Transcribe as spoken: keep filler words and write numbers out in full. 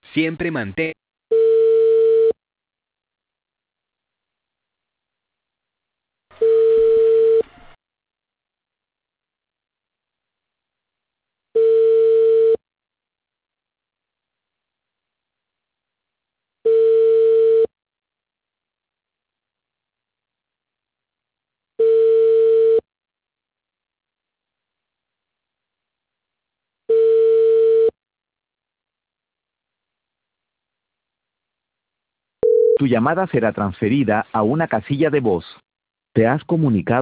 Siempre mantén. Tu llamada será transferida a una casilla de voz. Te has comunicado